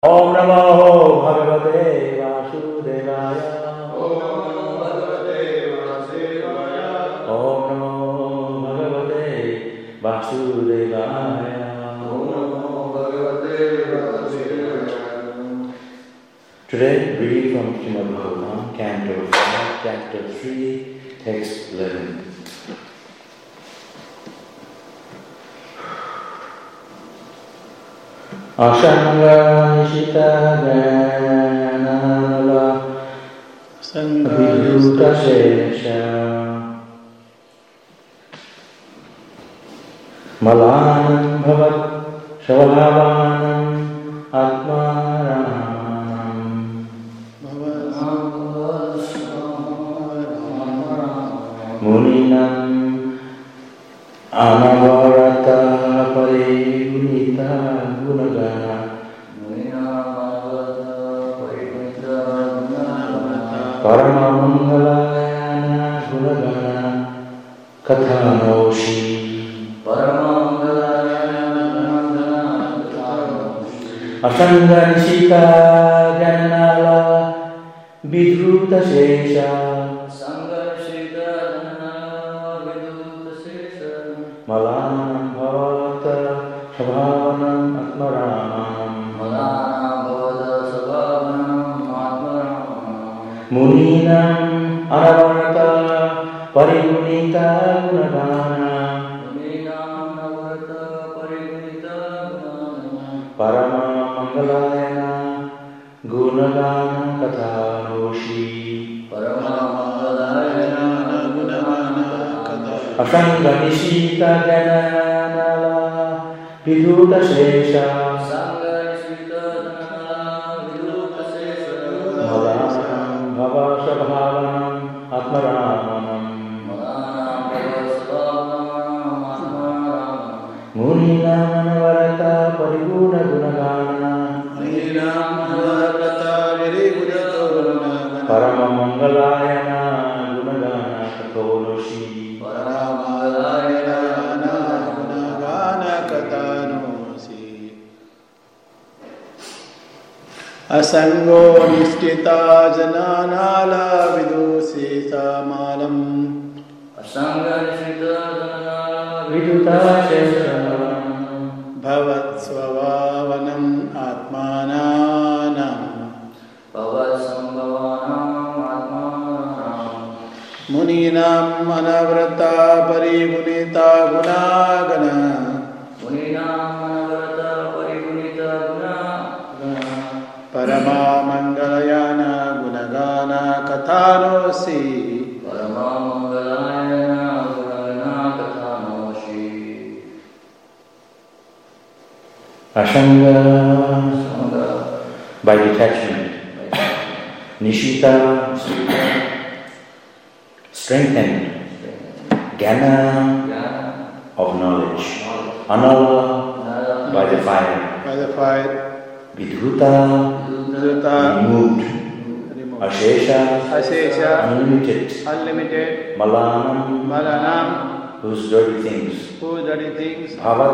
Om Namo Bhagavate Vasudevaya. Om Namo Bhagavate Vasudevaya. Om Namo Bhagavate Vasudevaya. Om Namo Bhagavate Vasudevaya. Today, reading from Srimad Bhagavatam, Canto 5, Chapter 3, Text 11. Asanga Nishita Jnanala Viduta Shesha Malanam Bhavat Shavalavanam Atmaranam Muninam Anavarata Parigunita Gunagana Paramamangalayana Gunagana Kathanoshi Asanga Nishita Janala Vidruta Shesha Malanam Bhavata Shabhavanam Atmaranam Muninam Anavarata Parigunita Gunagana Paramamangalayana Gunagana Kathanoshi Asanga Nishita Janala Viduta Shesha Malanam Bhavasha Bhavanam Atmaranam Muninam Anavarata Pariguna Gunagana Paramamangalayana Gunagana Katholoshi Asango Nishita Jananala Vidusi Samalam Asanga Nishita Janala Viduta Shesha Bhavat Swavavanam Atmananam Muninam Anavrata Parigunita Gunagana Paramamangalayana Gunagana Kathanosi Asanga by detachment. Nishita strengthened. Jnana of knowledge. Anala by the fire. Vidhuta removed. Ashesha unlimited. Malanam whose dirty things. Bhavat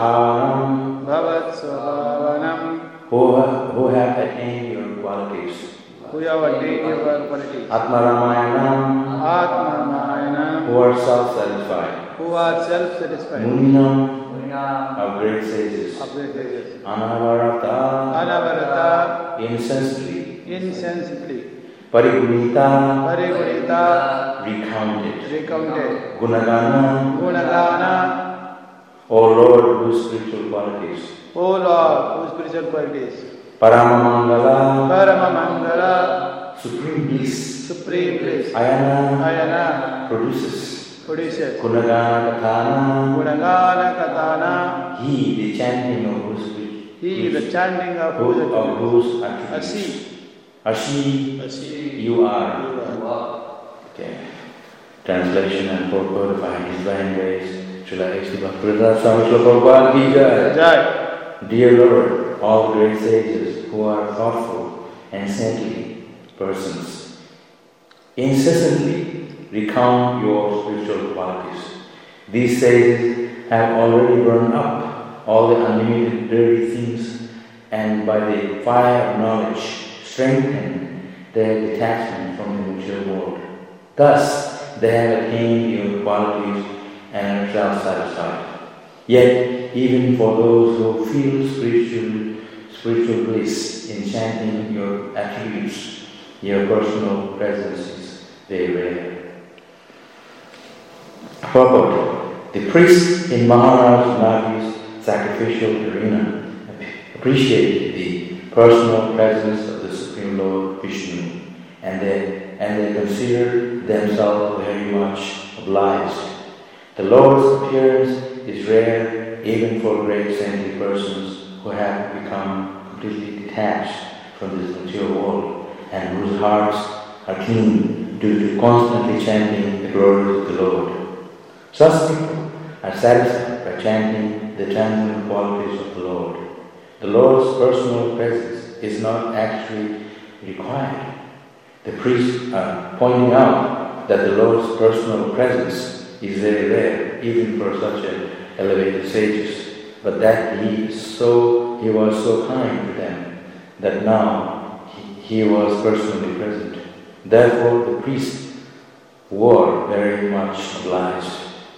Sabhavanam who have attained your qualities. Atmaramayana who are self-satisfied. Muninam of great sages. Anavarata insensibly. Parigunita recounted. Gunagana O Lord whose spiritual qualities. Paramamangala supreme bliss. Ayana produces. Gunagana Kathana he the chanting of whose attributes. Ashi you are. Okay. Translation and purport of His Divine Grace. Srila A.C. Bhaktivedanta Swami Srila Prabhupada ki jai. Dear Lord, all great sages who are thoughtful and saintly persons, incessantly recount your spiritual qualities. These sages have already burned up all the unlimited dirty things and by the fire of knowledge strengthen their detachment from the material world. Thus, they have attained your qualities and are self-satisfied. Yet, even for those who feel spiritual bliss in chanting your attributes, your personal presence is very rare. Purport: the priests in Maharaj Navi's sacrificial arena appreciated the personal presence of the Supreme Lord Vishnu, and they considered themselves very much obliged. The Lord's appearance is rare even for great saintly persons who have become completely detached from this material world and whose hearts are clean due to constantly chanting the glories of the Lord. Such people are satisfied by chanting the transcendental qualities of the Lord. The Lord's personal presence is not actually required. The priests are pointing out that the Lord's personal presence is very rare, even for such elevated sages, but that he was so kind to them that now he was personally present. Therefore, the priests were very much obliged.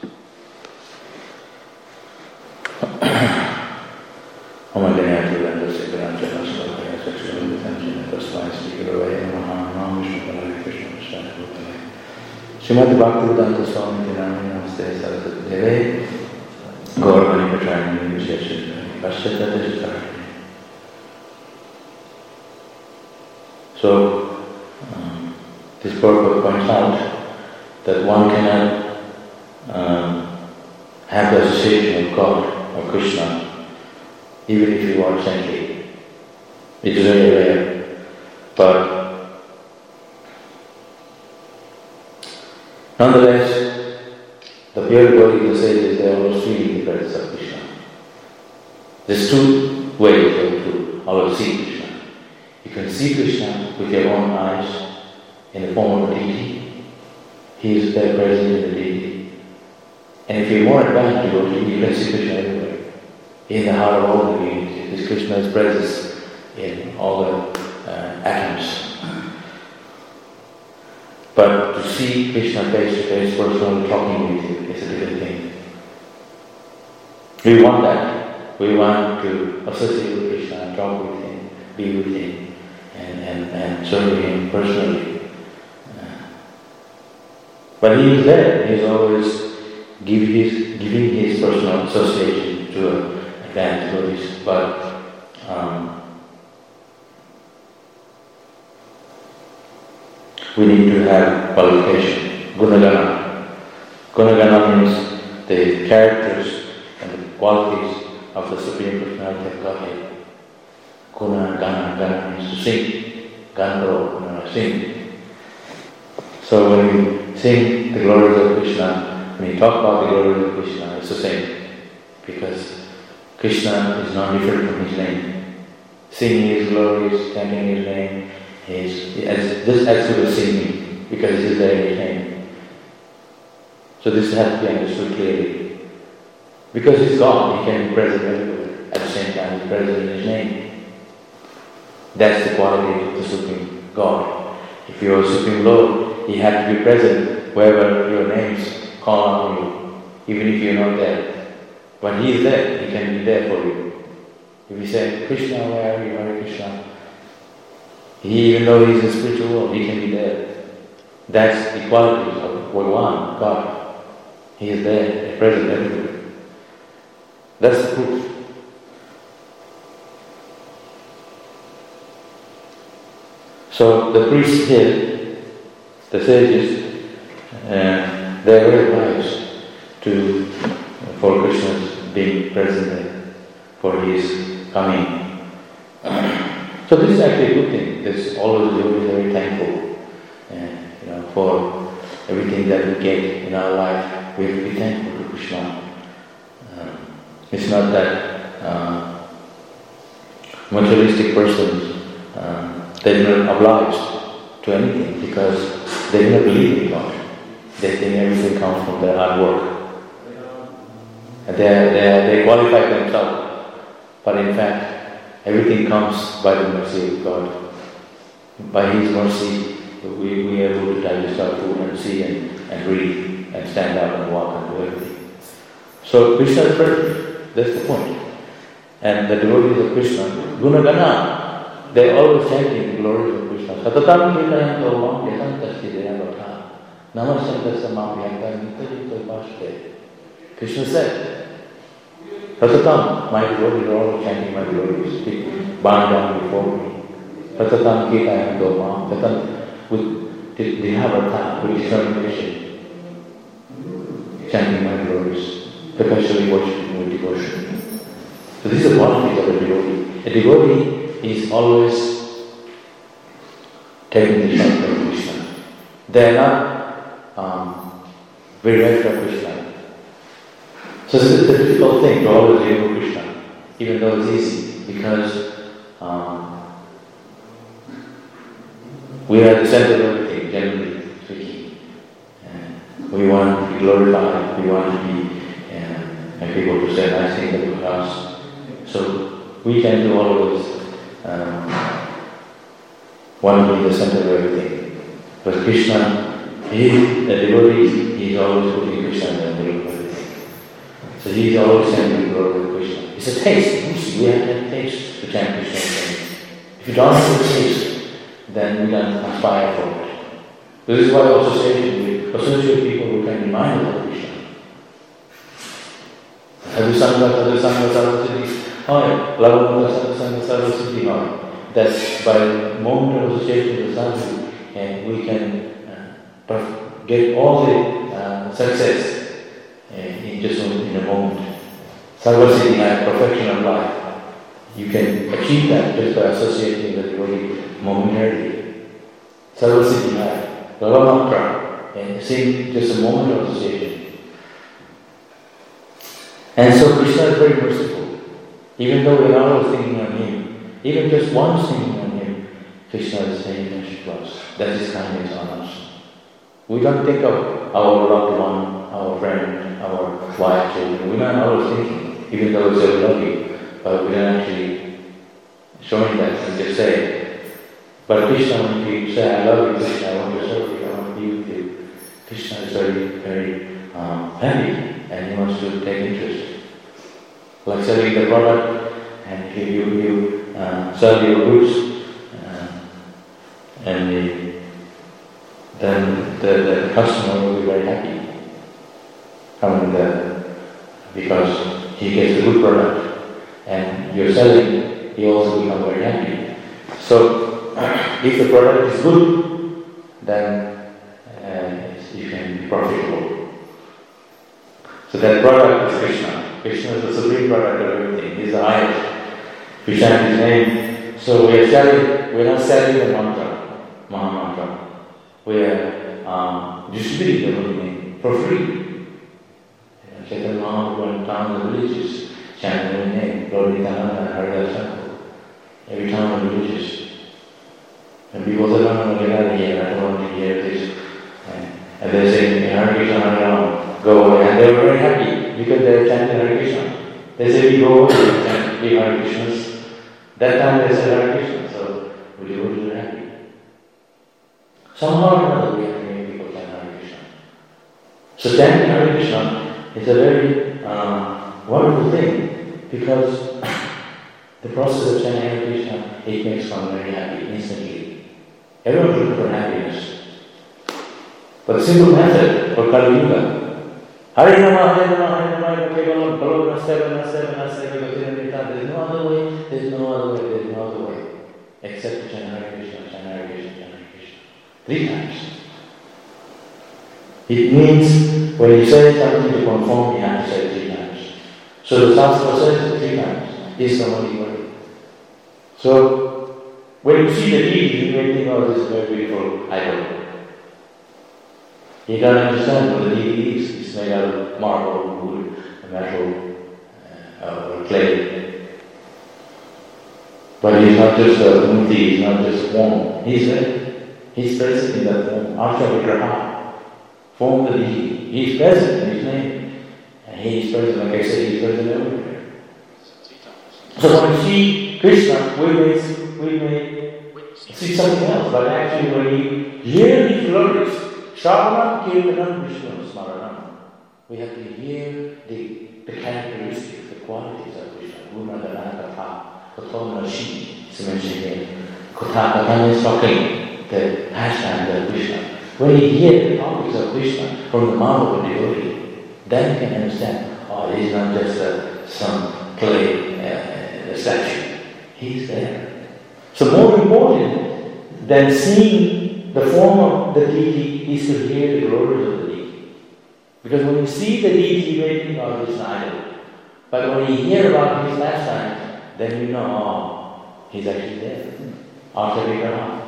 Srimad Bhaktivedanta Swami Dinami Namaste Saraswati Deve Gauravani Patrani Visheshana Paschatata Chitarani. So, this purport points out that one cannot have the association of God or Krishna even if you are saintly. It is very rare, but nonetheless, the pure devotee sages, they always feel the presence of Krishna. There's two ways to always see Krishna. You can see Krishna with your own eyes in the form of a deity. He is there present in the deity. And if you're more advanced devotee, you can see Krishna everywhere. In the heart of all the beings, this Krishna's presence in all the atoms. But to see Krishna face to face, personally talking with you, is a different thing. We want that. We want to associate with Krishna, talk with him, be with him, and serve him personally. But he is there. He is always giving his personal association to advanced devotees. But we need to have qualification. Gunagana. Gunagana means the characters and the qualities of the Supreme Personality of Godhead. Gana means to sing. Ganaro, sing. So when we sing the glories of Krishna, when we talk about the glories of Krishna, it's the same. Because Krishna is not different from his name. Singing his glories, chanting his name, this actually singing, because it is there in his name. So this has to be understood clearly. Because he's God, he can be present everywhere. At the same time, he's present in his name. That's the quality of the Supreme God. If you are Supreme Lord, he has to be present wherever your names call on you, even if you're not there. But he is there, he can be there for you. If you say, Krishna, where are you? Hare Krishna. He, even though he's in the spiritual world, he can be there. That's the quality of Bhagavan, God. He is there, present everywhere. That's the proof. So the priests here, the sages, they're very wise for Krishna's being present there, for his coming. So this is actually a good thing. This always be very thankful, for everything that we get in our life. We have to be thankful to Krishna. It's not that materialistic persons they're not obliged to anything because they do not believe in God. They think everything comes from their hard work. And they qualify themselves, but in fact Everything comes by the mercy of God. By His mercy, we are able to digest our food and see and read and stand up and walk and do everything. So Krishna is perfect. That's the point. And the devotees of Krishna, Gunagana, they are always chanting the glories of Krishna. Satatam kirtayanto mam yatantasthi deyavatha namasyantasya mamyanta nityajito vaste. Krishna said, Satatam, my devotees are always chanting my glories. People bow down before me. Satatam kirtayanto mam yatantasthi, with deyavatha, with determination, chanting my glories, perpetually worshiping with devotion. So this is the quality of a devotee. A devotee is always taking the shelter of Krishna. They are not bereft of Krishna. So this is a difficult thing to always deal with Krishna, even though it's easy, because we are the center of everything, generally speaking. We want to be glorified, we want to be, and people to say nice things about us. So we tend to always want to be the center of everything. But Krishna, the devotee, he is always putting Krishna in the middle of everything. So he is always chanting the glory of Krishna. It's a taste. We have to have taste to chant Krishna. If you don't have a taste, then we don't aspire for it. This is why we associate people who can remind us of Krishna. Sadhu Sangha Sarvasiddhi. That's by the moment of association with sadhu, and we can get all the success in just in a moment. Sarvasiddhi, perfection of life. You can achieve that just by associating with the devotee momentarily. Sarvasiddhi, Lalamakra, and seeing just a moment of association. And so Krishna is very merciful. Even though we are always thinking on Him, even just once thinking on Him, Krishna is paying attention to us. That's His kindness on us. We don't think of our loved one, our friend, our wife, children. We're not always thinking, even though we say we love you, but we don't actually showing that. We just say. But Krishna, when you say, I love you, Krishna, I want to serve you, I want to be with you, Krishna is very, very happy, and He wants to take interest. Like selling the product, and if you sell your goods, then the customer will be very happy. Because he gets a good product, and you're selling, he also becomes very happy. So, if the product is good, then you can be profitable. So that product is Krishna. Krishna is the supreme product of everything. He is the highest. We chant His name. So we're not selling the mantra, Maha Mantra. We are distributing the holy name for free. Chaitanya Mahaprabhu went down the villages, chanting the holy name, Lord Nityananda and Haridas Thakur. Every town in the villages. And people say, no, get out of here, I don't want to hear this. And they say, Hare Krishna, Hare Rama, go away. And they were very happy because they were chanting Hare Krishna. They say, we go away and chant Hare Krishnas. That time they said Hare Krishna, so we go to the happy. Somehow or another we have to make people chant Hare Krishna. So chanting Hare Krishna is a very wonderful thing because the process of chanting Hare Krishna, it makes one very happy instantly. Everyone's looking for happiness. But the simple method for Kali Yuga, Hare Rama, Hare Rama, Hare Rama, Kevalam, Balavam, Seven, there's no other way, there's no other way, there's no other way, except to chant Hare Krishna, chant Hare Krishna, chant Hare Krishna. 3 times. It means when you say something to conform, you have to say it 3 times. So the Shastra says it 3 times. Is the only way. So when you see the deity, you may think, oh, this is very beautiful idol. You don't understand what the deity is. It's made out of marble, wood, metal, or clay. But he's not just a murti, he's not just a form. He's there. He's present in that form. Aksha Vigraha. Form the deity. He's present in His name. And He is present, like I said, He's present everywhere. So when you see Krishna, we may see something else, but actually when we hear these glories, Shravana Kirtanam Vishnu Smaranam, we have to hear the characteristics, the qualities of Krishna. Gunadana Katha, Katha Nashi, is mentioned here. Katha is talking the pastime of Krishna. When you hear the topics of Krishna from the mouth of a devotee, then you can understand, oh, he's not just some clay statue. He's there. So more important than seeing the form of the deity is to hear the glories of the deity. Because when you see the deity waiting God is an idol, but when you hear about his pastimes, then you know, oh, he's actually there. After Vigraha.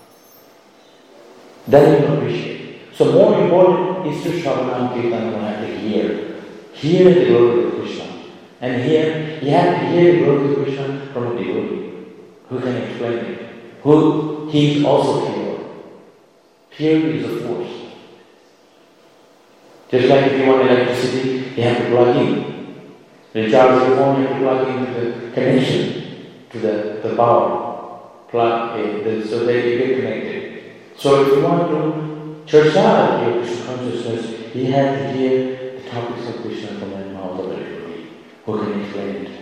Then you appreciate. So more important is to Shravanam Kirtanam, you have to hear the glory of Krishna. And here, you have to hear the glory of Krishna from a devotee who can explain it. Who he is also pure. Purity is a force. Just like if you want electricity, you have to plug in. Recharge your phone, you have to plug into the connection to the power. Plug in, so that you get connected. So if you want to church out your Krishna consciousness, you have to hear the topics of Krishna from the mouth of a devotee who can explain it.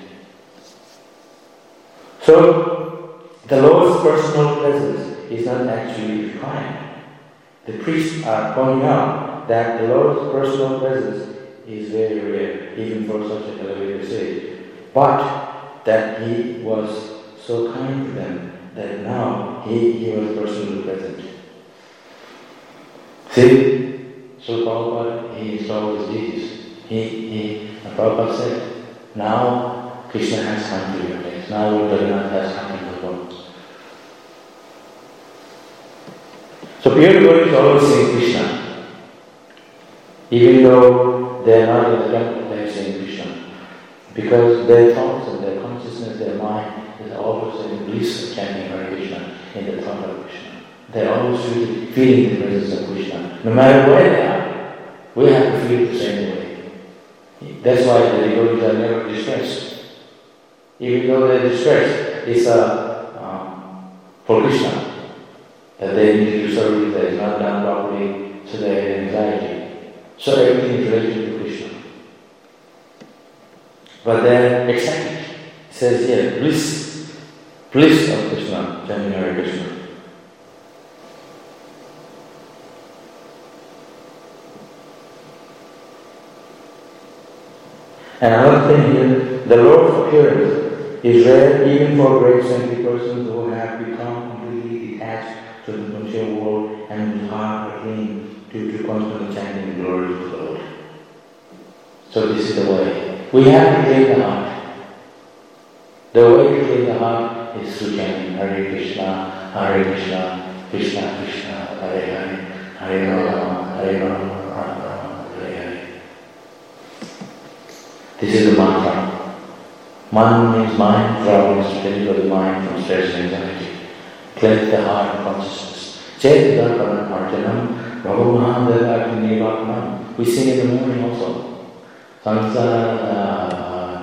So the Lord's personal presence is not actually required. The priests are pointing out that the Lord's personal presence is very rare, even for such a elevated stage. But that He was so kind to them that now He was personally present. See, so Prabhupada, He installed His deeds. Prabhupada said, now Krishna has come to your place. Now Lord Jagannath has come to the world. So pure devotees always sing Krishna. Even though they are not in the temple, they are saying Krishna. Because their thoughts and their consciousness, their mind is always in bliss of chanting Hare Krishna in the thought of Krishna. They are always feeling the presence of Krishna. No matter where they are, we have to feel the same way. That's why the devotees are never distressed. Even though they are distressed, it's for Krishna. That they need to do service that is not done properly, so they have anxiety. So everything is related to Krishna. But they're excited. It says here, bliss of Krishna, chanting Hare Krishna. And another thing here, the Lord's appearance is rare even for great saintly persons who have become completely detached to the material world and whose heart are clean due to constantly chanting the glories of the Lord. So this is the way. We have to clean the heart. The way to clean the heart is through chanting Hare Krishna, Krishna Krishna, Hare Hare, Hare Rama, Hare Rama, Rama Rama, Hare Hare. This is the mantra. Man means mind, Rama means to deliver the mind from stress and anxiety. Cleanse the heart and consciousness. Chetita Paramarjanam, Prabhumahandava Nivaknam. We sing in the morning also. Sansara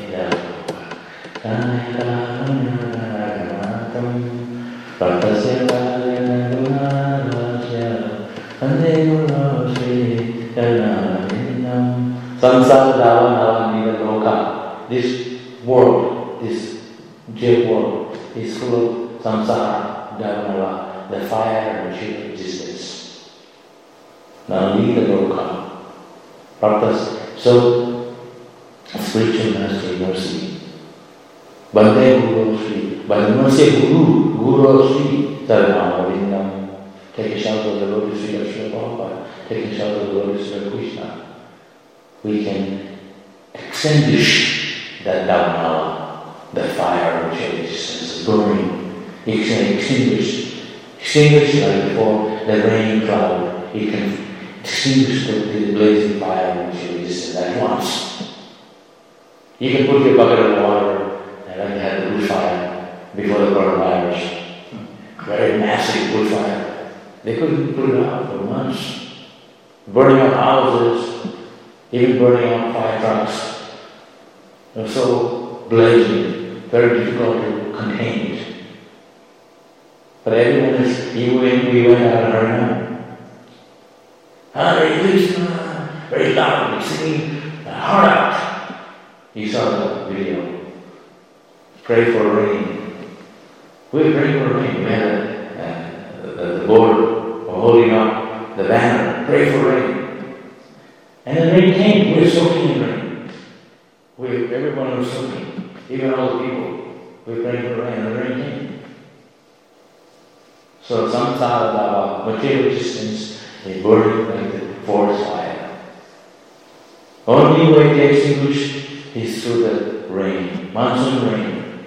This world, this jail world, is full of samsara, dharma, the fire of material existence. Now leave the loka. Practice. So, spiritual mastery, mercy. Bande Guru Sri. By the mercy of Guru Sri, Saranam Arindam. Take a shelter of the lotus feet of Srila Prabhupada. Take a shelter of the lotus feet of Krishna. We can extinguish that dharma, the fire of material existence, burning. It can extinguish like before the rain cloud. It can extinguish the blazing fire of material existence at once. You can put your bucket of water and then have the bushfire before the coronavirus. Very massive bushfire. They couldn't put it out for months. Burning up houses, even burning up fire trucks. They were so blazing. very difficult to contain it. But everyone is, even when we went out of Harinam, Hare Krishna, very loudly singing, heart out. You saw the video. Pray for rain. We pray for rain. We had the board holding up the banner. Pray for rain. And the rain came. We were soaking in rain. Everyone was soaking. Even all the people. We were praying for rain. And the rain came. So samsara, material existence, is burning like the forest fire. Only way to extinguish is through the rain, monsoon rain.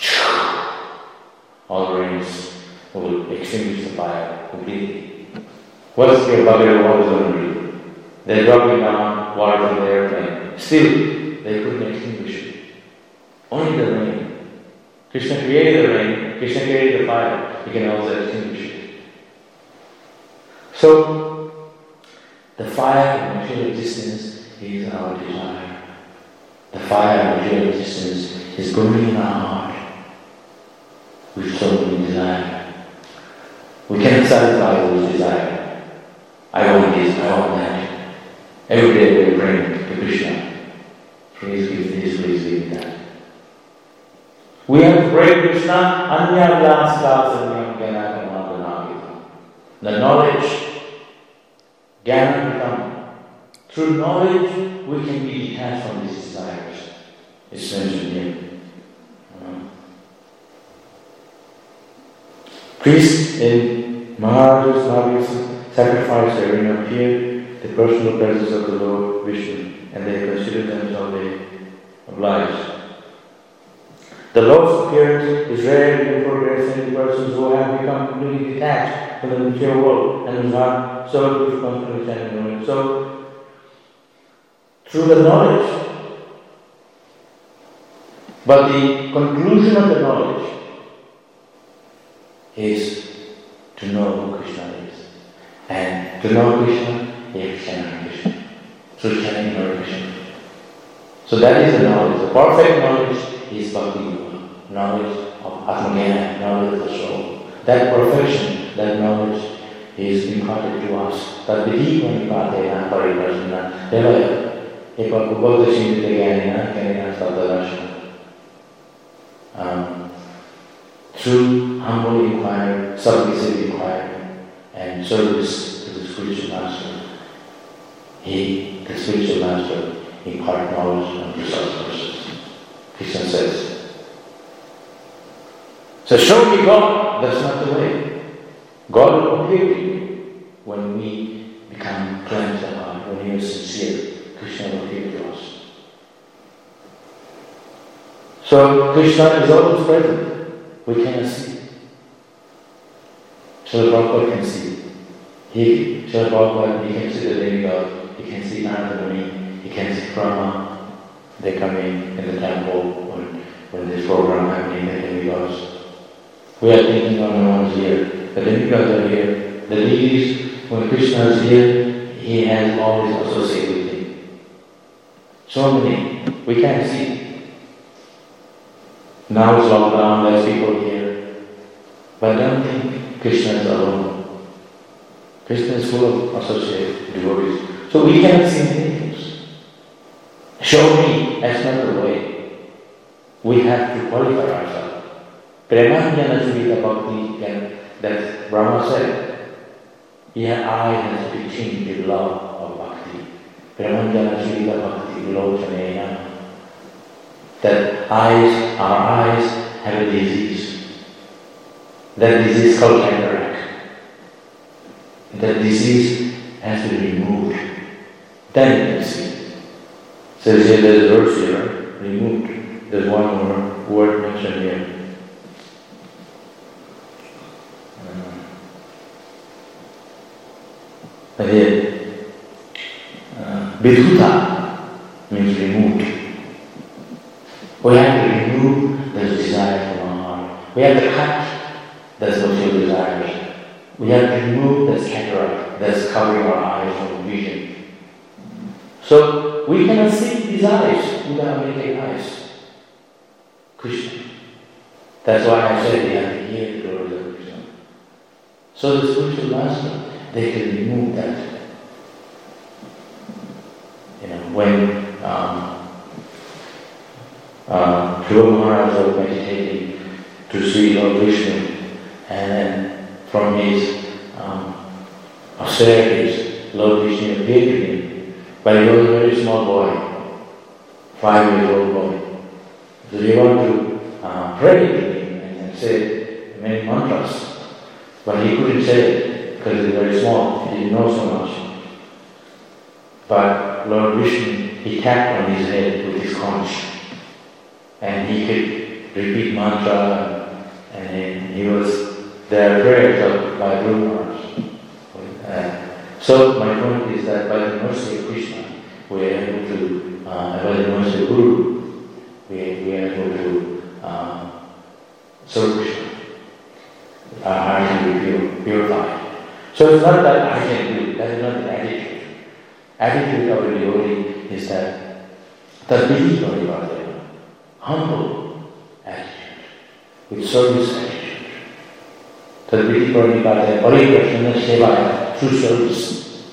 All rains will extinguish the fire completely. What's your bucket of water going to do? They're dropping down water from the airplane. Still, they couldn't extinguish it. Only the rain. Krishna created the rain, Krishna created the fire. He can also extinguish it. So, the fire of material existence is our desire. The fire of material existence is burning in our heart with so many desires. We cannot satisfy those desires. I want this, I want that. Every day we pray to Krishna. Please give this, please give that. We have to pray Krishna, Anya Vyas Vyasanyam Gyanam Madhanavita. The knowledge, Gyanam. Through knowledge, we can be detached from these desires. It's mentioned here. Priests in Maharaja's Mahavir's sacrifice therein appeared the personal presence of the Lord Vishnu, and they considered themselves obliged. The Lord's appearance is rare in progress in persons who have become completely detached from the material world and whose heart so difficult to understand. So, through the knowledge, but the conclusion of the knowledge is to know who Krishna is. And to know Krishna is chanting Krishna. Through chanting Hare Krishna. So that is the knowledge. The perfect knowledge is Bhakti. Knowledge of Atmagyan, knowledge of the soul. That perfection, that knowledge is imparted to us. That Vidhikva Nipatena Pariprasana Devaya Epakubhakta Shindita Gyanina Kanina Sabdadarshana. Through humble inquiry, submissive inquiry, and service to the spiritual master, the spiritual master, impart knowledge unto such persons. Krishna says. So show me God, that's not the way. God will appear to you when we become cleansed of heart, when we are sincere. Krishna will appear to us. So Krishna is always present. We cannot see. Srila Prabhupada can see. Srila Prabhupada, he can see the demigod, he can see Narada Muni, he can see Brahma. They come in the temple when this program happening, the demigods. We are thinking of no one's here. The demigods are here. The deities, when Krishna is here, he has always associated with him. So many. We can't see. Now it's lockdown, there's people here. But don't think Krishna is alone. Krishna is full of associated devotees. So we cannot see many things. Show me, that's not the way. We have to qualify ourselves. Premanyana Srita Bhakti, that Brahma said, yeah, I has become the love of Bhakti. Premanyana Srita Bhakti Vilochanena. That our eyes have a disease. That disease called cataract. That disease has to be removed. Then you can see. So there's a verse here, removed. There's one more word mentioned here. Here, Vidhuta means removed. We have to remove the desire from our heart. We have to cut the social desires. We have to remove the cataract that's covering our eyes from vision. So we cannot see these eyes without making eyes. Krishna. That's why I said we have to hear the glories of Krishna. So the spiritual master, they can remove that. When Dhruva Maharaj was meditating to see Lord Vishnu, and then from his austerities, Lord Vishnu appeared to him, but he was a very small boy, 5-year-old boy. So he wanted to pray to him and say many mantras, but he couldn't say it because he was very small, he didn't know so much. But Lord Vishnu, he tapped on his head with his conch, and he could repeat mantra, and he was there prayers by Dhruva Maharaj. So my point is that by the mercy of Krishna, we are able to, by the mercy of Guru, we are able to serve Krishna. Our heart can be purified. So it's not that I can do it, that is not the attitude. Attitude of a devotee is that Tadviti Parivardhana, humble attitude, with service attitude. Tadviti Parivardhana, Pariprashana Sevaya, true service.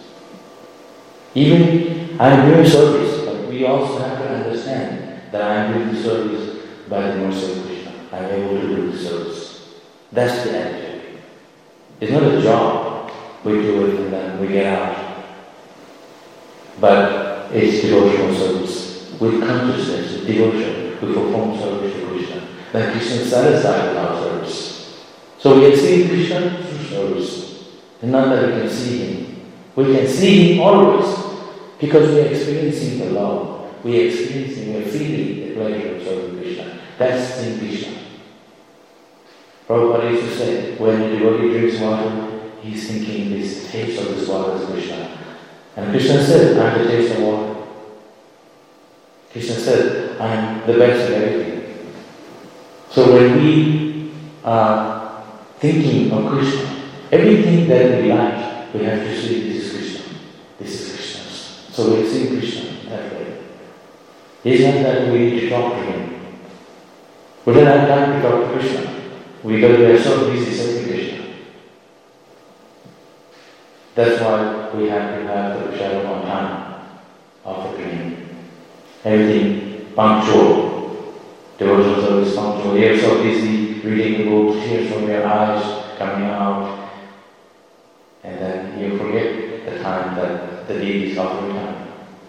Even I am doing service, but we also have to understand that I am doing the service by the mercy of Krishna. I am able to do the service. That's the attitude. It's not a job. We do it and then we get out. But it's devotional service. With consciousness, with devotion, we perform service to Krishna. Then Krishna is satisfied with our service. So we can see Krishna through service. It's not that we can see Him. We can see Him always because we are experiencing the love. We are experiencing, we are feeling the pleasure of serving Krishna. That's in Krishna. Prabhupada used to say, when the devotee drinks water, he's thinking this taste of this water is Krishna. And Krishna said, I am the taste of water. Krishna said, I am the best of everything. So when we are thinking of Krishna, everything that we like, we have to see this is Krishna. This is Krishna's. So we see Krishna that way. It's not that we need to talk to Him. We don't have time to talk to Krishna because we are so busy serving Krishna. That's why we have to have the shadow on time of the dream. Everything punctual. Devotional service punctual. You're so busy reading the books, tears from your eyes coming out. And then you forget the time that the deity is offering time.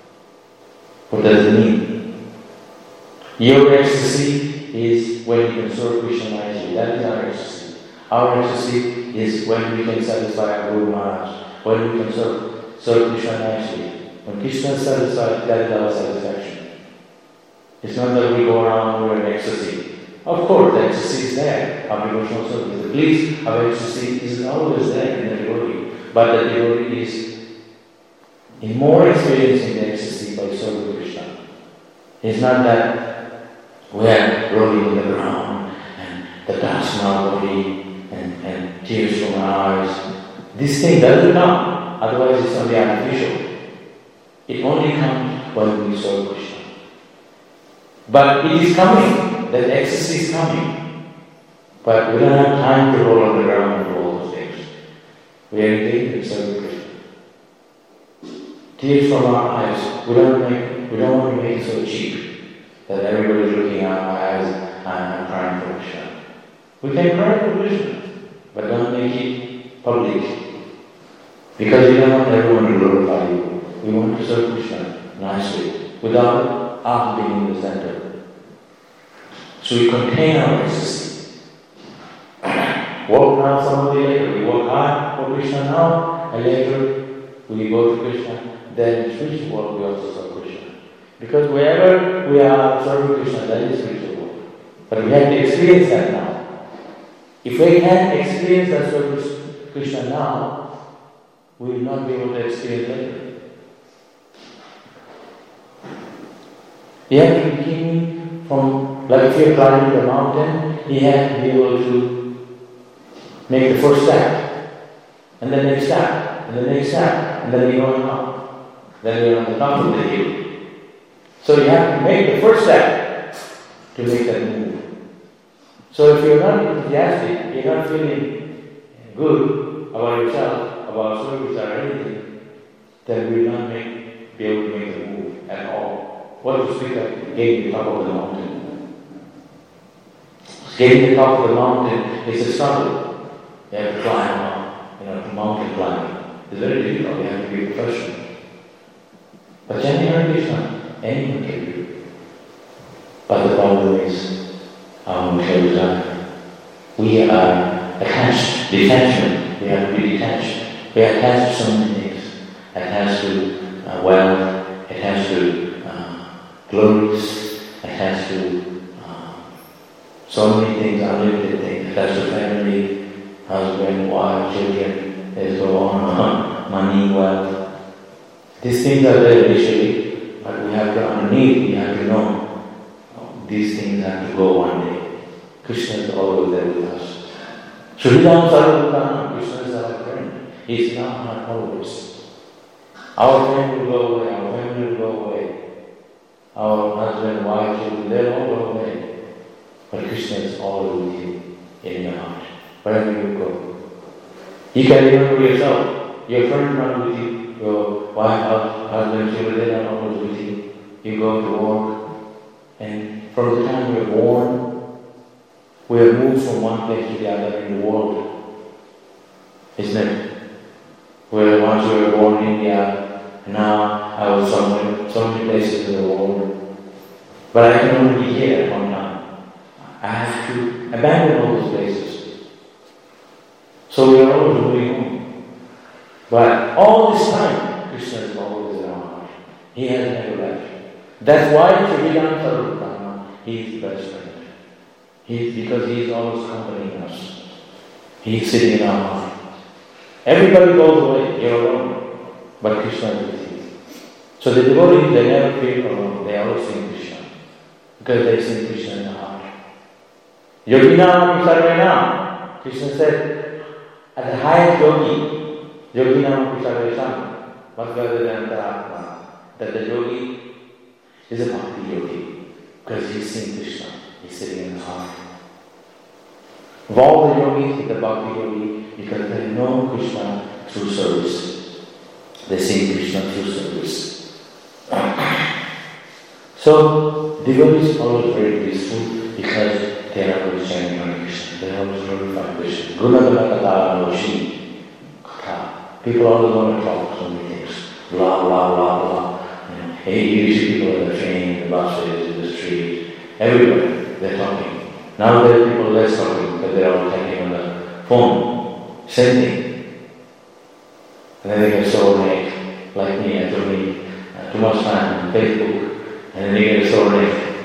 What does it mean? Your ecstasy is when you can serve Krishna nicely. That is our ecstasy. Our ecstasy is when we can satisfy our Guru Maharaj. When we can serve Krishna nicely. When Krishna is satisfied, that is our satisfaction. It's not that we go around with an ecstasy. Of course, the ecstasy is there, our devotional service. The bliss of ecstasy is always there in the devotee. But the devotee is in more experiencing the ecstasy by serving Krishna. It's not that we are rolling on the ground and the dust in our body and tears from our eyes. This thing doesn't come, otherwise it's only artificial. It only comes when we serve Krishna. But it is coming, that ecstasy is coming. But we don't have time to roll on the ground and do all those things. We are engaged in serving Krishna. Tears from our eyes, we don't want to make it so cheap that everybody is looking at my eyes and I'm crying for Krishna. We can cry for Krishna, but don't make it public. Because we don't want everyone to glorify you. We want to serve Krishna nicely, without us being in the center. So we contain our ecstasy. Walk around somebody later, we work hard for Krishna now, and later we go to Krishna, then in spiritual world we also serve Krishna. Because wherever we are serving Krishna, that is spiritual world. But we have to experience that now. If we can't experience that service Krishna now, we will not be able to experience later. You have to be keeping from, like if you're climbing the mountain, you have to be able to make the first step, and the next step, and the next step, and then you're going up. Then you're on the top of the hill. So you have to make the first step to make that move. So if you're not enthusiastic, you're not feeling good about yourself, about service or anything, then we will not be able to make the move at all. What to speak of getting the top of the mountain? Getting the top of the mountain is a struggle. You have to climb up, mountain climbing. It's very difficult, you have to be professional. But chanting Hare Krishna, anyone can do. But the problem is, we are attached, detachment. We have to be detached. We are attached to so many things. Attached to wealth, attached to glories, attached to so many things, unlimited things, attached to family, husband, wife, children, let's go on, money, wealth. These things are there initially, but we have to underneath, we have to know these things have to go one day. Krishna is always there with us. Sridham Sarvabhutana, Krishna is our friend. He is not always. Our friend will go away, our family will go away. Our husband, wife, children, they'll all go away. But Krishna is always with you in your heart, wherever you go. You can remember yourself. Your friend is not with you. Your wife, husband, children, they're not always with you. You go to work, and from the time you're born, we have moved from one place to the other in the world. Isn't it? Where once we were born in India, and now I was somewhere, so many places in the world. But I can only be here at one time. I have to abandon all those places. So we are all moving home. But all this time, Krishna is always in our heart. He has never left. That's why Sridham Sarvabhutana, he is the best friend. Because he is always accompanying us. He is sitting in our heart. Everybody goes away, you're alone. But Krishna is with you. So the devotees, they never feel alone. They always sing Krishna. Because they sing Krishna in the heart. Yoginam Sarvena. Krishna said, at the highest yogi, Yoginam Sarvesam, Bhagavadantaratma, that the yogi is a bhakti yogi. Because he's singing Krishna. He's sitting in the heart. Of all the yogis, he's the bhakti yogi because they know Krishna through service. They sing Krishna through service. So, devotees are always very peaceful because they are always chanting Hare Krishna. They are always glorifying Krishna. Gunadana Kata Noshi. People always want to talk so many things. Blah, blah, blah, blah. Hey, you see people on the train, the buses, in the street, everywhere. They're talking. Now there are people less talking because they're all talking on the phone. Same thing. And then they get sore neck, like me, I took me too much time on Facebook, and then they get a sore neck.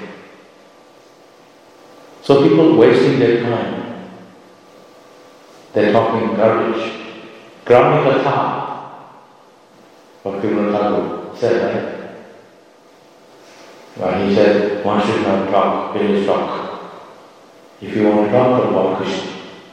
So people wasting their time. They're talking garbage. Gramikatha. What Krishna Thakur said, right? Well, he said, one should not talk, village talk. If you want to talk about Krishna.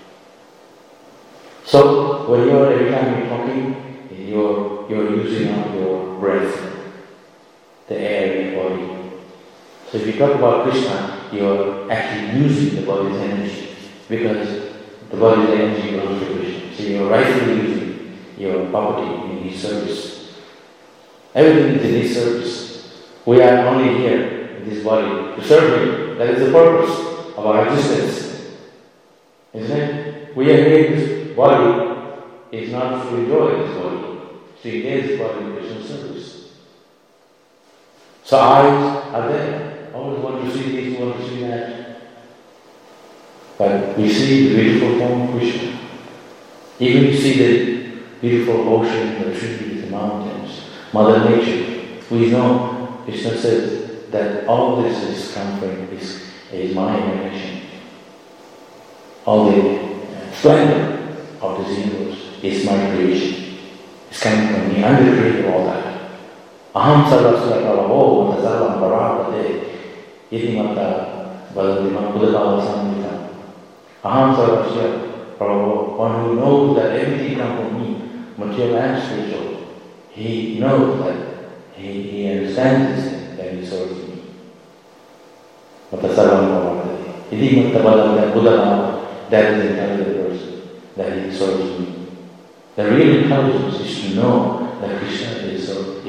So, when every time you're talking, you're using up your breath, the air in your body. So if you talk about Krishna, you're actually using the body's energy, because the body's energy belongs to Krishna. So you're rightfully using your property in His service. Everything is in His service. We are only here in this body to serve Him. That is the purpose of our existence. Isn't it? We are here in this body. It's not to enjoy this body. To engage this body in Krishna's service. So eyes are there. Always want to see this, want to see that. But we see the beautiful form of Krishna. Even you see the beautiful ocean, the trees, the mountains, Mother Nature. We know Krishna says that all this is coming, is my emanation. All the splendor of this universe is my creation. It's coming from me. I'm the creator of all that. Aham sarvasya prabhavo sarvam parapate iti mata vadadima kudakava samhita. Aham sarvasya prabhavo, one who knows that everything comes from me, material and spiritual. He knows that he understands this thing, that he serves me. Mata sarvam parapate. Iti Mattavadam Buddha, that is the intelligent person, that he serves me. The real intelligence is to know that Krishna is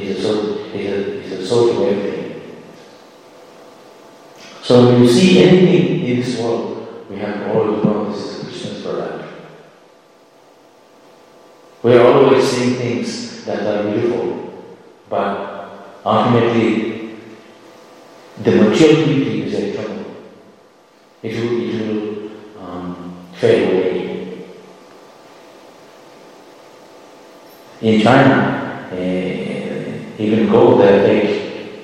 a source of everything. So when you see anything in this world, we have to always know this is Krishna's product. We are always seeing things that are beautiful, but ultimately the material beauty is eternal. It will fade away. In China, even gold, they take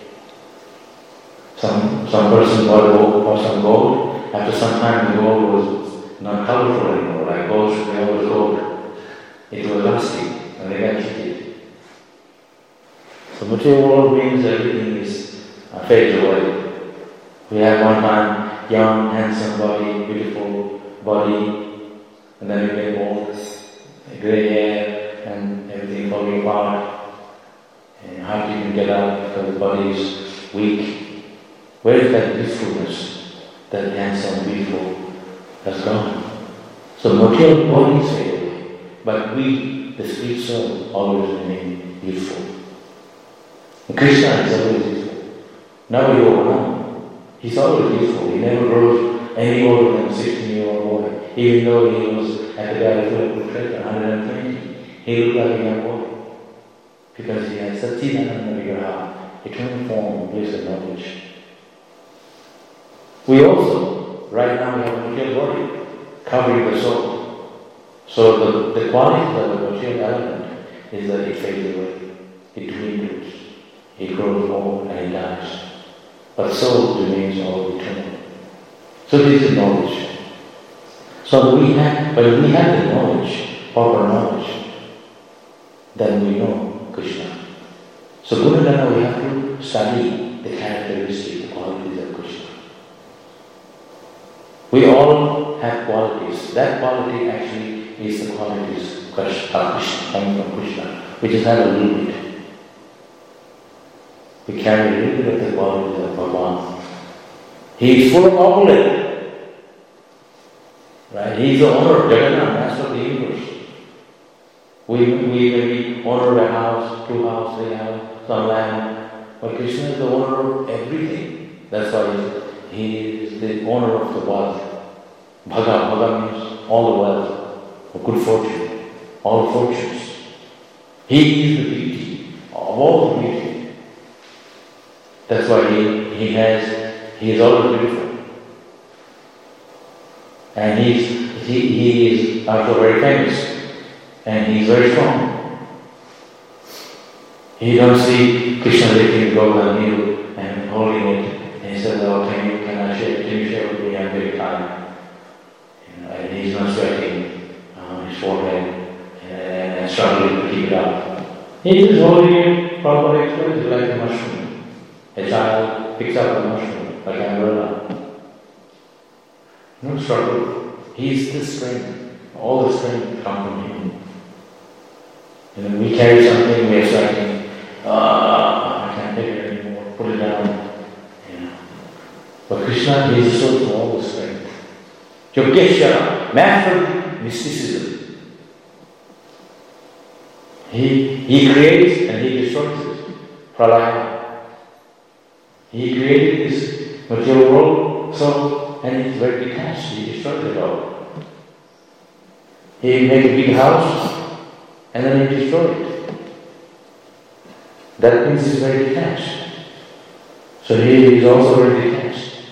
some person bought some gold. After some time, the gold was not colorful anymore. Like gold should be always gold. It was rusty, and they got cheated. So material world means everything is fades away. We have one time young, handsome body, beautiful body, and then we get old, grey hair, and everything falling apart, and hardly can get up because the body is weak. Where is that beautifulness, that handsome, beautiful, has gone? So material bodies fade away, but we, the spirit soul, always remain beautiful. And Krishna is always beautiful. Now you know, he's always beautiful. He never grows any older than 16-year-old boy, even though he was at the battlefield of Kurukshetra, 120. He looked like a young boy because he had Satchidananda Vigraha, eternal form, bliss and knowledge. We also, right now, we have a material body covering the soul. So the quality of the material element is that it fades away, it dwindles, it grows old and it dies. But soul remains all eternal. So this is knowledge. So when we have the knowledge, proper knowledge, then we know Krishna. So Gunadana, we have to study the characteristics, the qualities of Krishna. We all have qualities. That quality actually is the qualities of Krishna, coming from Krishna. We just have a little bit. We carry a little bit of the qualities of Bhagavan. He is full of opulence. Right? He is the owner of Jagannath, master of the universe. We maybe owner of a house, 2 houses, 3 houses, some land. But Krishna is the owner of everything. That's why he is the owner of the wealth. Bhaga means all the wealth, of good fortune, all fortunes. He is the beauty of all the beauty. That's why he is always beautiful. And he is also very famous. And he is very strong. You don't see Krishna lifting the golden needle and holding it, and he says, "Oh, can you share with me? I'm very tired." And he's not sweating on his forehead and struggling to keep it up. He is holding it properly exposed like a mushroom. A child picks up a mushroom like an umbrella. No struggle. He is the strength. All the strength comes from him. And when we carry something, we are striking, I can't take it anymore, put it down. But Krishna is the source of all the strength. Yogeshwara, master of mysticism. He creates and he destroys it. Pralaya. He created this material world, and it's very detached, he destroys it all. He made a big house, and then he destroyed it. That means he's very detached. So he is also very detached.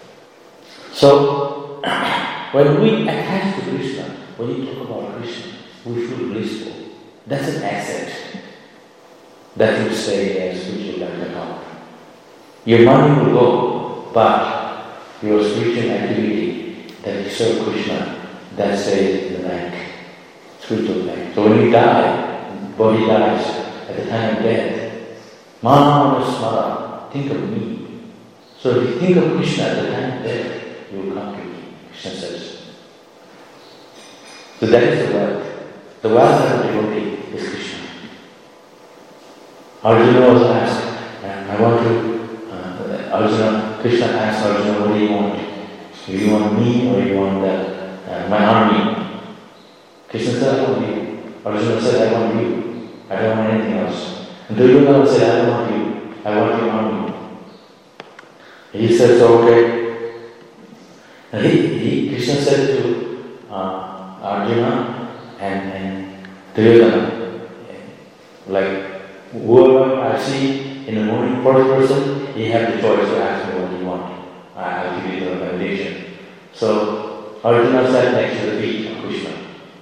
So, when we attach to Krishna, when you talk about Krishna, we feel blissful. That's an asset that will stay as spiritual bank account. Your money will go, but your spiritual activity that you serve Krishna, that stays in the bank. Spiritual bank. So when you die, body dies, at the time of death, Mana Smara, think of me. So if you think of Krishna at the time of death, you will come to me, Krishna says. So that is the wealth. The wealth of the devotee is Krishna. Arjuna was asked, Krishna asked Arjuna, what do you want? You want me or you want my army? Krishna said, I want you. Arjuna said, I want you. I don't want anything else. And Duryodhana said, I don't want you. I want your army. He said, so okay. And Krishna said to Arjuna and Duryodhana, like, whoever I see in the morning, first person, he has the choice to ask me what he wants. I'll give you the validation. So Arjuna sat next to the feet of Krishna.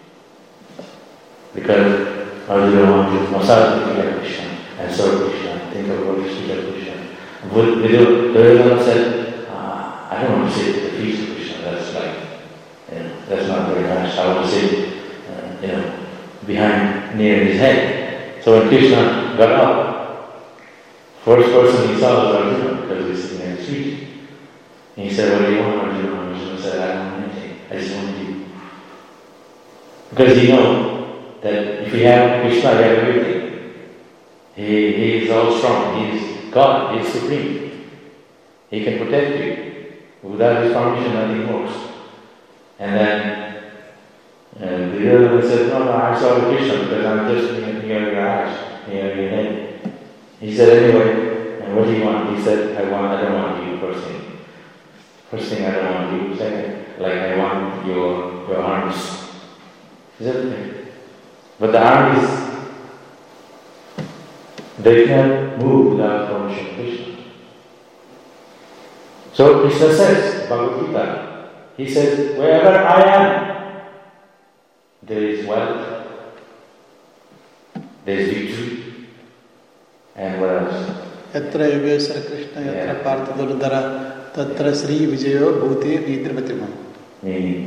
Because Arjuna wanted to massage the feet of Krishna and serve Krishna, think about the feet of Krishna. Duryodhana said, I don't want to sit at the feet of Krishna, that's not very nice. I want to sit, behind, near his head. So when Krishna got up, first person he saw was Arjuna because he was sitting at his feet. And he said, what do you want, Arjuna? Arjuna said, I don't want anything, I just want you. Because he knows that if you have Krishna, you have everything. He is all strong, he is God, he is supreme. He can protect you. Without his permission, nothing works. And then the other one said, no, I saw Krishna because I'm just near your eyes, near your head. He said, anyway, and what do you want? He said, I don't want you, first thing. First thing, I don't want you. Second, I want your arms. He said, okay. But the arms, they can't move without permission of Krishna. So Krishna says, Bhagavad Gita, he says, wherever I am, there is wealth, there is victory, and what else? Yatra Yogeshwara Krishna, Yatra Partha Duladhara, Tatra Sri Vijayo Bhuti Nidrimatimam. Meaning?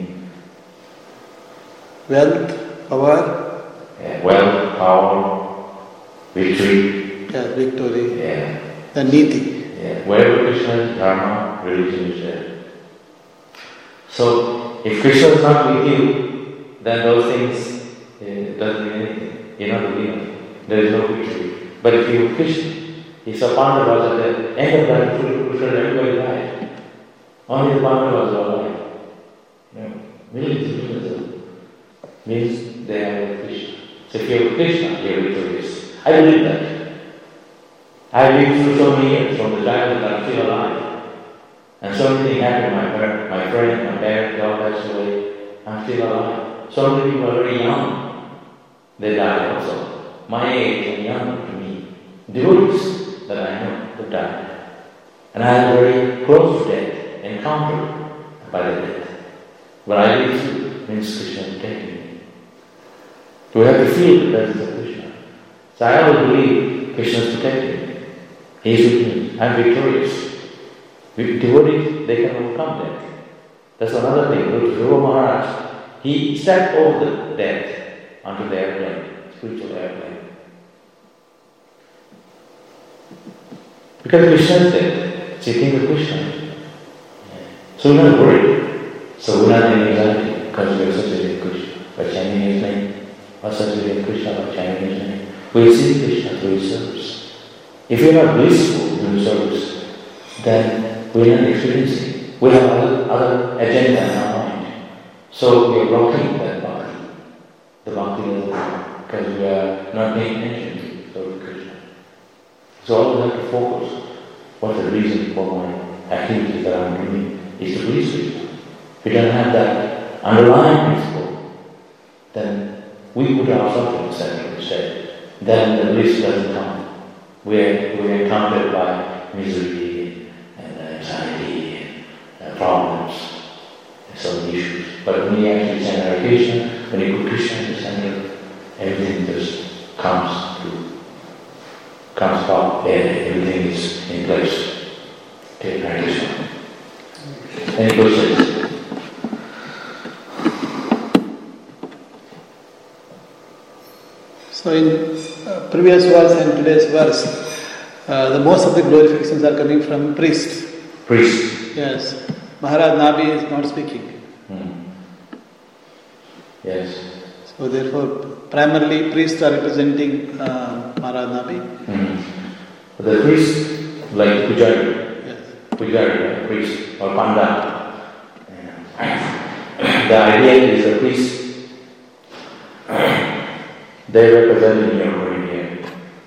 Wealth, power. Wealth, power, victory. Victory. Yeah. The Niti. Wherever Krishna is, Dharma, religion is there. So, if Krishna is not with you, then those things doesn't mean anything. You're not with him. There is no victory. But if you are Krishna, he saw Pandavas at the end of that Krishna, everybody died. Only the Pandavas are alive. Millions and millions of them. Means they are with Krishna. So if you are Krishna, you are victorious. I believe that. I lived through so many years from the time that I'm still alive. And so many things happened. My friend, my parents, all passed away. I'm still alive. So many people are very young. They died also. My age and young to me. Devotees that I know who died. And I had a very close to death, encountered by the death. But I lived through means Krishna protecting me. So we have to feel the presence of Krishna. So I always believe Krishna is protecting me. He is with me. I am victorious. With devotees, they can overcome death. That's another thing. Dhruva Maharaj, he stepped over the death onto the airplane, spiritual airplane. Because Krishna is there. So you think of Krishna. So we're not worried. So we're not in anxiety because we are such a big Krishna. By chanting his name, or such a big Krishna, by chanting his name. We see Krishna through his service. If we are not blissful through service, then we are not experiencing. We have other agenda in our mind. So we are blocking that bhakti. The bhakti doesn't work because we are not paying attention to Lord Krishna. So always have to focus. What's the reason for my activities that I'm doing is to please Krishna. If we don't have that underlying principle, then we put ourselves in the center instead. Then the bliss doesn't come. We're encountered by misery and anxiety and problems and so many issues. But when you actually center our Krishna, when you put Krishna in the center, everything just comes up, everything is in place. Take Krishna. Any questions? So in previous verse and today's verse, the most of the glorifications are coming from priests. Priests. Yes. Maharaj Nabi is not speaking. Yes. So therefore, primarily priests are representing Maharaj Nabi. The priests, like Pujari, yes. Pujari, priest, or Panda, the idea is the priest, they represent in your brain here.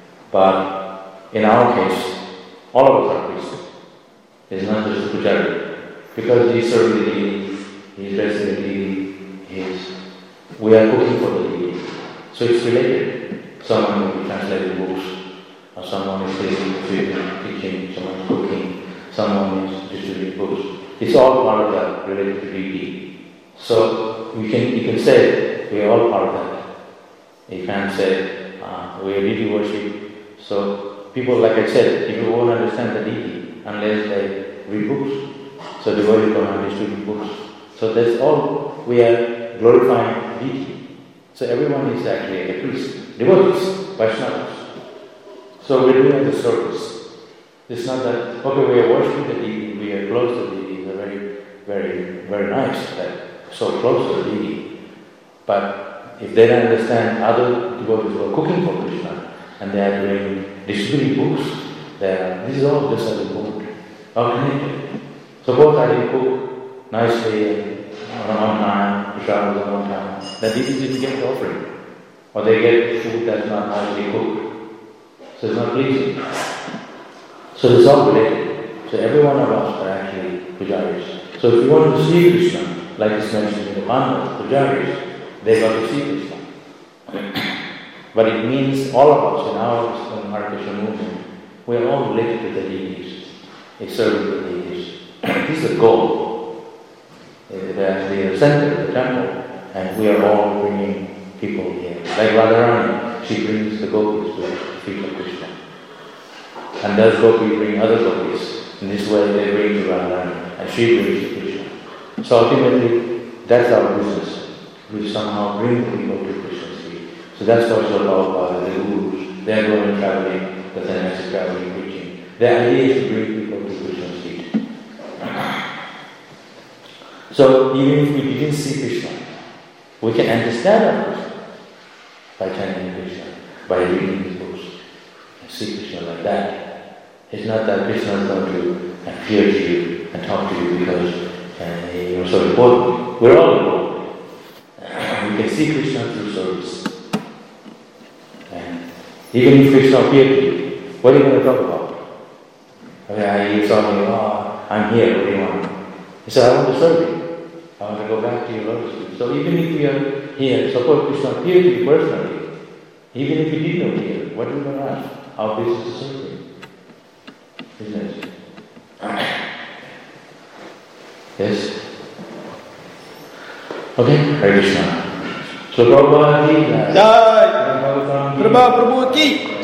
But in our case, all of us are priests. It's not just the pujari. Because he's serving the deity, he's dressing the deity, we are cooking for the deity. So it's related. Someone will be translating books, or someone is teaching, someone is cooking, someone is distributing books. It's all part of that related to deity. So you can say we are all part of that. You can't say we are deity worship. So people, like I said, people won't understand the deity unless they read books. So devotees don't understand books. So that's all. We are glorifying deity. So everyone is actually a priest. Devotees, Vaishnavas. So we're doing the service. It's not that, okay, we are worshiping the deity, we are close to the deity. It's very, very, very nice that so close to the deity. But if they don't understand other devotees who are cooking for Krishna and they are doing distributing books, this is all just as important. All connected. Suppose I didn't cook nicely on time, Prasad was on time, the deities didn't get the offering. Or they get food that's not nicely cooked. So it's not pleasing. So it's all related. So every one of us are actually pujaris. So if you want to see Krishna, like it's mentioned in the Pandavas, pujaris, they got to see Krishna. But it means all of us in our Hare Krishna movement, we are all related to the deities. They serve the deities. This is the goal. They are center of the temple, and we are all bringing people here. Like Radharani, she brings the gopis to the feet of Krishna. And those gopis bring other gopis. In this way they bring to Radharani, and she brings to Krishna. So ultimately, that's our business. We somehow bring people to Krishna's feet. So that's what it's all about, the gurus. They are going and traveling, the sannyasis traveling, preaching. The idea is to bring people to Krishna's feet. So even if we didn't see Krishna, we can understand our Krishna by chanting Krishna, by reading his books, and see Krishna like that. It's not that Krishna is going to appear to you and talk to you because you're so important. We're all important. We can see Krishna through service. And even if Krishna appeared to you, what are you going to talk about? You saw me, I'm here, what do you want? He said, I want to serve you. I want to go back to your lotus feet. So even if we are here, suppose Krishna appeared to you personally, even if you didn't appear, what are you going to ask? Our business is serving. Isn't it? Yes? Okay, Hare Krishna. So Prabhupada ki Jai. Jai. Prabhupada ki